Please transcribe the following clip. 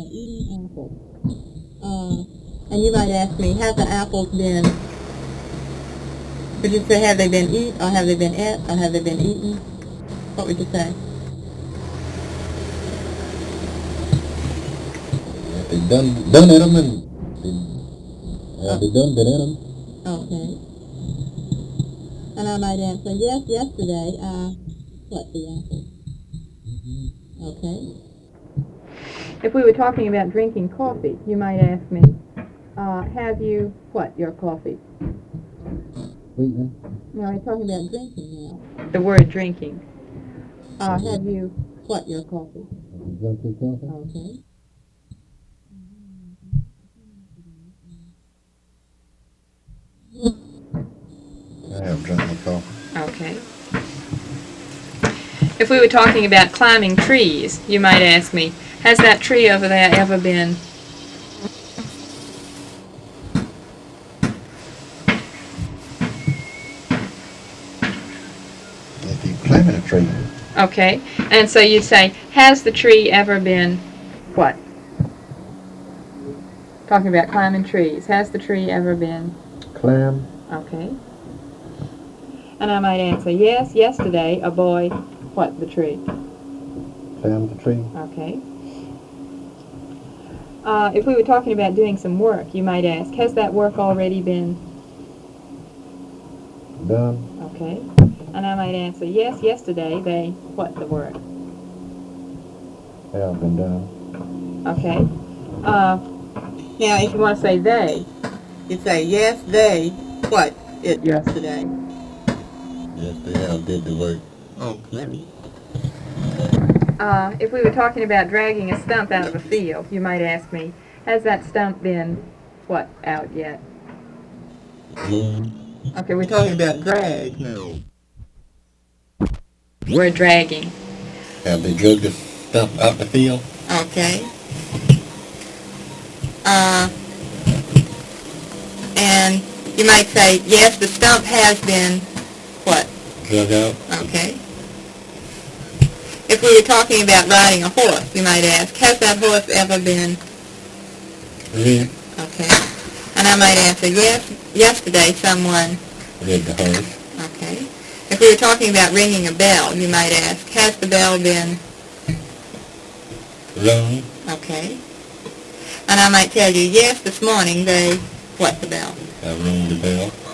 eating apples. And you might ask me, have the apples been, would you say have they been eat, or have they been ate, or have they been eaten? What would you say? They done at them and they done been at them. Okay. And I might answer, yes, yesterday, what, the apples? Okay. If we were talking about drinking coffee, you might ask me, have you, what, your coffee? Sweetening. No, we're talking about drinking now. The word drinking. Have you, what, your coffee? Drunk your coffee? Okay. I have drunk my coffee. Okay. If we were talking about climbing trees, you might ask me, has that tree over there ever been? If you climbing a tree. Okay. And so you'd say, has the tree ever been what? Talking about climbing trees. Has the tree ever been? Climb. Okay. And I might answer, yes, yesterday a boy, what, the tree? Climb the tree. Okay. If we were talking about doing some work, you might ask, has that work already been done? Okay. And I might answer, yes, yesterday they, what, the work? Have been done. Okay. Now, if you want to say they, you'd say, yes, they, what, it yesterday? Yes, they have did the work. Oh, clearly. If we were talking about dragging a stump out of a field, you might ask me, has that stump been, what, out yet? Okay, we're talking about drag. No. We're dragging. Have they dragged the stump out the field? Okay. And you might say, yes, the stump has been, what? Dug out. Okay. If we were talking about riding a horse, you might ask, has that horse ever been? Rid. Okay. And I might answer, yes, yesterday someone... Rid the horse. Okay. If we were talking about ringing a bell, you might ask, has the bell been... Rung. Okay. And I might tell you, yes, this morning they... What, the bell? I rung the bell.